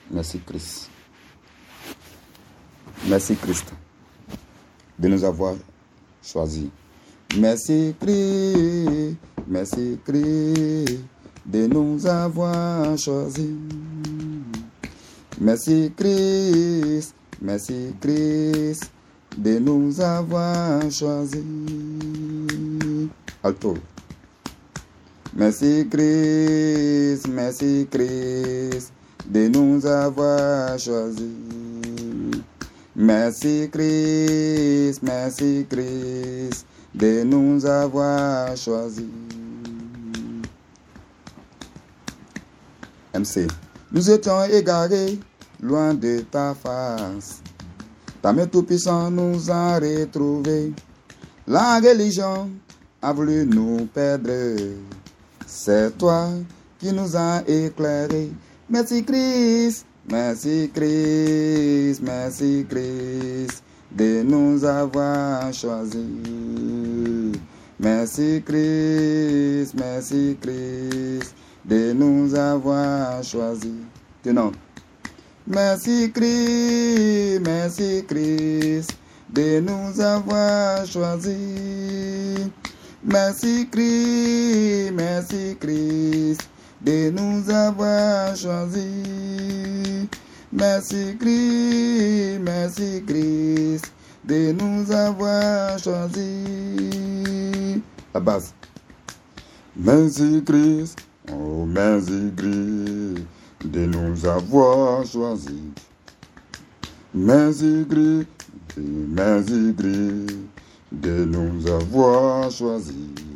Merci Christ. Merci Christ de nous avoir choisis. Merci Christ, merci Christ de nous avoir choisis. Merci Christ de nous avoir choisis. Alto. Merci Christ de nous avoir choisis. Merci Christ de nous avoir choisis. MC. Nous étions égarés, loin de ta face. Ta main tout-puissante nous a retrouvés. La religion a voulu nous perdre. C'est toi qui nous as éclairés. Merci Christ de nous avoir choisis. Merci Christ de nous avoir choisis. Tenons. Merci Christ de nous avoir choisis. Merci Christ de nous avoir choisis. Merci Christ de nous avoir choisis. La base. Merci Christ, oh merci Christ de nous avoir choisis. Merci Christ de nous avoir choisis.